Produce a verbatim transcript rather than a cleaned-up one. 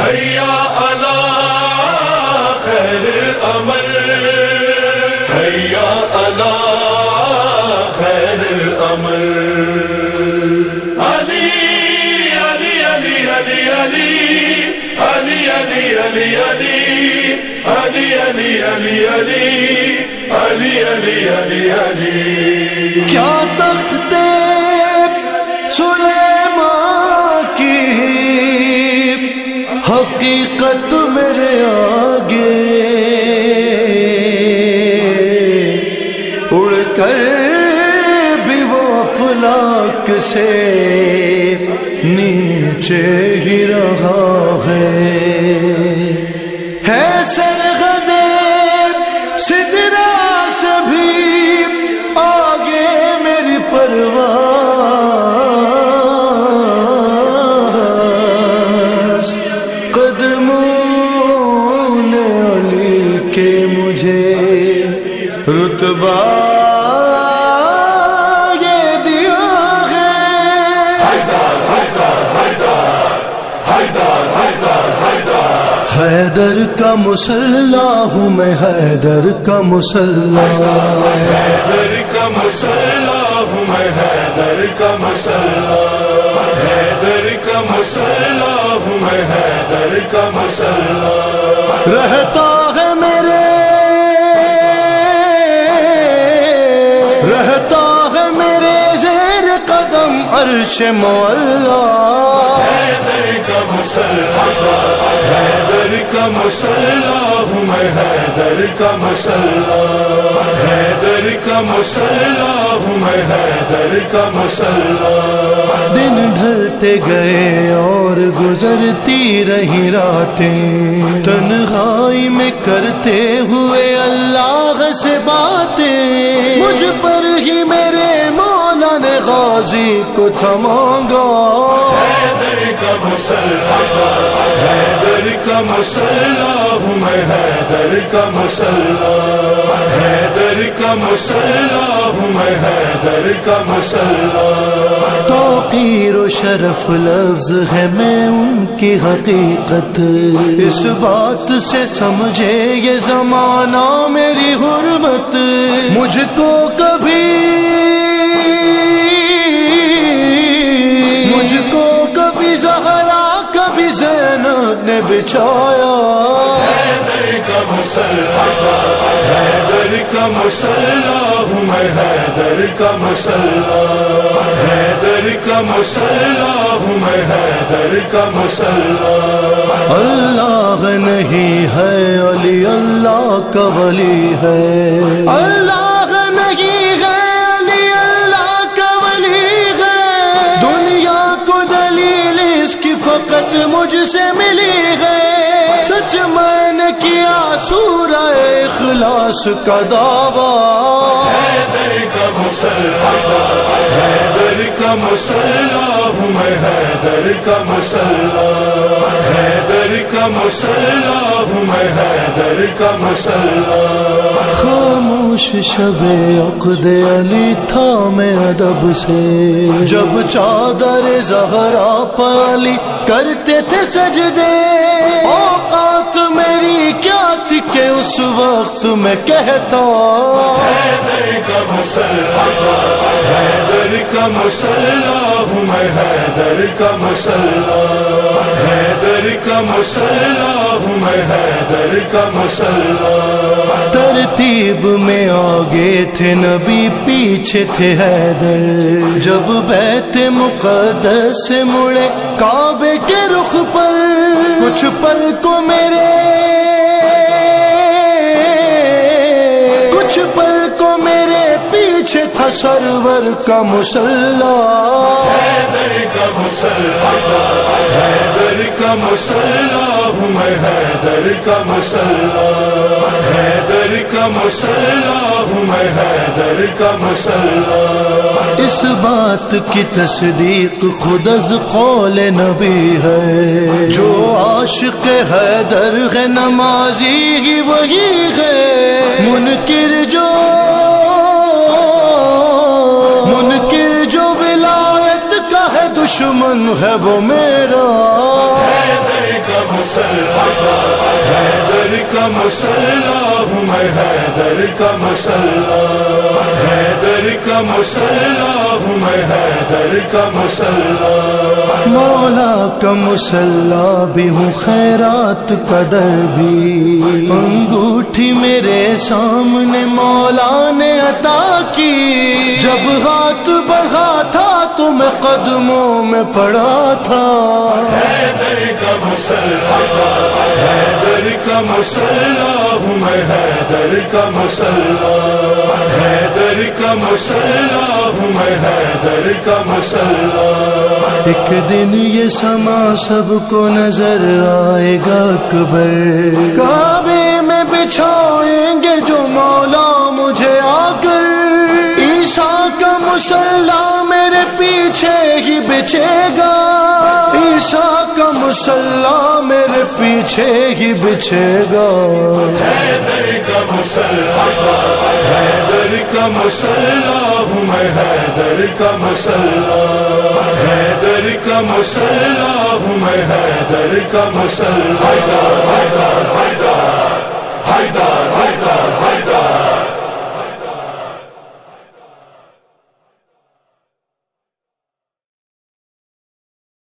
حیا علی خیر العمل، حیا علی خیر العمل، علی علی علی علی علی علی علی علی علی علی علی علی علی علی علی علی کیا تخت سلیمان کی حقیقت میرے آگے، اڑ کر بھی وہ فلک سے نیچے ہی رہا ہے، ہے سرغدے سدرا سے بھی آگے میری پرواز، قدموں نے علی کے مجھے رتبہ یہ دیا ہے۔ حیدر کا مسلح ہوں میں، حیدر کا مسلح، حیدر کا مسلح ہوں میں، حیدر کا مسلح، حیدر کا مسلح ہوں میں، حیدر کا مسلح، رہتا ہے میرے رہتا ہے میرے زیر قدم عرش معلا، حیدر کا مسلح، حیدر کا مسلح ہوں میں، حیدر کا مسلح، حیدر کا مسلح ہوں میں، حیدر کا مسلح، دن ڈھلتے گئے اور گزرتی رہی راتیں، تنہائی میں کرتے ہوئے اللہ سے باتیں، مجھ پر ہی میرے مولا نے غازی کو تھمانگا، حیدر کا مسلح، حیدر کا مسلح ہوں میں، حیدر کا مسلح، حیدر کا مسلح ہوں میں، حیدر کا مسلح، توقیر و شرف لفظ ہے میں ان کی حقیقت، اس بات سے سمجھے یہ زمانہ میری حرمت، مجھ کو کبھی مجھ کو کبھی زہرا کبھی زینب نے بچھایا، حیدر کا مسلح، حیدر کا مسلح ہوں میں، حیدر کا مسلح، حیدر کا مسلح ہوں میں، حیدر کا مسلح، اللہ نہیں ہے علی اللہ کا ولی ہے، اللہ نہیں ہے علی اللہ کا ولی ہے، دنیا کو دلیل اس کی فقط مجھ سے ملی ہے، سچ میں نے کیا سورہ اخلاص کا دعویٰ، حیدر کا مسلح، حیدر کا مسلح ہوں میں، حیدر کا مسلح، حیدر کا مسلح ہوں میں، حیدر کا مسلح، خاموش شب عقد علی تھا میں ادب سے، جب چادر زہرا پالی کرتے تھے سجدے، اوقات میری کیا تھی کہ اس وقت میں کہتا، حیدر کا مسلح، حیدر کا مسلح ہوں میں، حیدر کا مسلح، حیدر کا مسلح ہوں میں، حیدر کا مسلح، ترتیب میں آگے تھے نبی پیچھے تھے حیدر، جب بیت مقدس سے مڑے کعبے کے رخ پر، کچھ پل کو میرے کچھ پل کو میرے پیچھے تھا سرور کا مسلح، حیدر کا مسلح، حیدر کا مسلح ہوں میں، حیدر کا مسلح، حیدر کا مسلح ہوں میں، حیدر کا مسلح، اس بات کی تصدیق خود از قول نبی ہے، جو عاشق حیدر ہے نمازی ہی وہی ہے، منکر جو منکر جو ولایت کا ہے دشمن ہے وہ میرا، حیدر کا کا مسلح حیدر کا مسلح ہوں میں حیدر کا مسلح حیدر کا مسلح ہوں میں حیدر کا مسلح مولا کا مسلح بھی ہوں خیرات کا در بھی انگوٹھی میرے سامنے مولا نے عطا کی جب ہاتھ بڑھا تھا تو میں قدموں میں پڑا تھا حیدر کا مسلح حیدر کا مسلح ہوں میں حیدر کا مسلح حیدر کا مسلح ہوں میں حیدر کا مسلح ایک دن یہ سما سب کو نظر آئے گا اکبر کعبے میں بچھائیں گے جو مولا مجھے آ کر عیسیٰ کا مسلح میرے پیچھے ہی بچھے گا عیسیٰ کا مسلح میرے پیچھے ہی بچھے گا حیدر کا مسلح حیدر کا مسلح ہوں میں حیدر کا مسلح حیدر کا مسلح ہوں میں حیدر کا مسلح حیدر حیدر حیدر